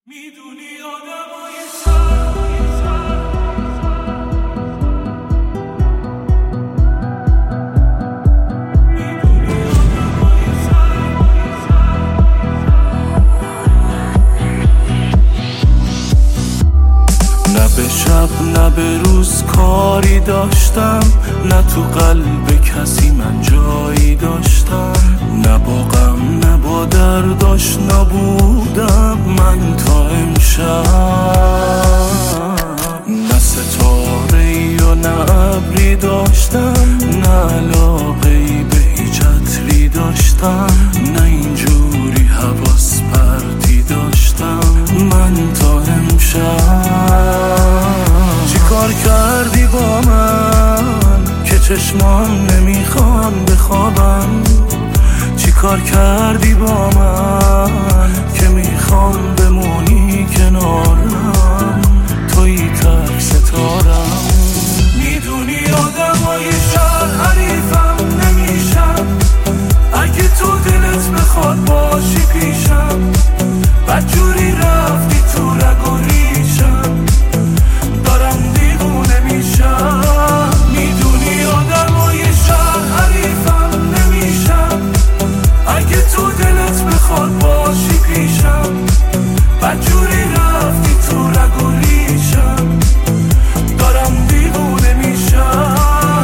میدونی آدمای نه به شب نه به روز کاری داشتم، نه تو قلب کسی من جایی داشتم، نه با غم نه با درد آشنا بودم من تا امشب. نه ستاره‌ای و نه ابری داشتم، نه علاقه‌ای به هیچ عطری داشتم، نه اینجوری حواس پرتی داشتم من تا امشب. چی کار کردی با من که چشمان نمیخوان بخوابم؟ چی کار کردی با من که میخوام بمونی کنارم؟ توی تک ستارم. میدونی آدمای شهر حریفم نمیشم، اگه تو دلت بخواد باشی پیشم، بدجوری رفتی تو رگ و ریشم، دارم دیوونه میشم. میدونی آدمای شهر حریفم نمیشم، اگه تو دلت بخواد باشی پیشم، بدجوری رفتی تو رگ و ریشم، دارم دیوونه میشم.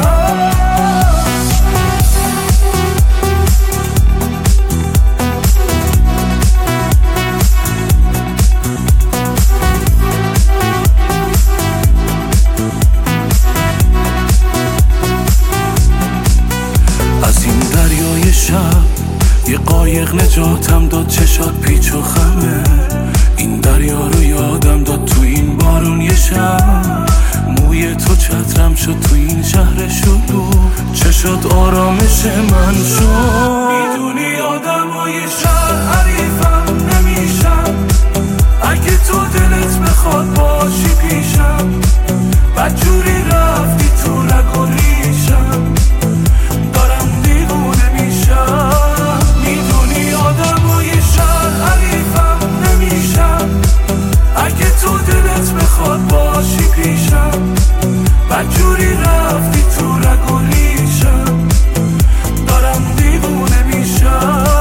از این دریای شب یه قایق نجاتم داد، چشات پیچ و خمه، این دریا رو یادم داد تو این بارون یه شب. موی تو چترم شد تو این شهر شلوغ، چشات آرامش من شد. میدونی آدمای شهر حریفم نمیشم، اگه تو دلت بخواد باشی پیشم، بدجوری رفتی تو رگ و ریشم، دارم دیوونه میشم. میدونی آدمای شهر حریفم نمیشم، اگه تو دلت بخواد باشی پیشم، بدجوری رفتی تو رگ و ریشم، دارم دیوونه میشم.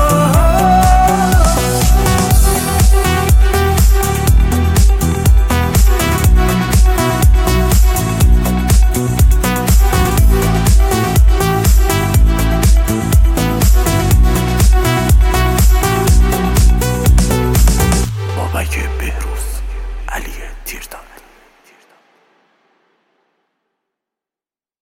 بابک بهروز، علی تیردان.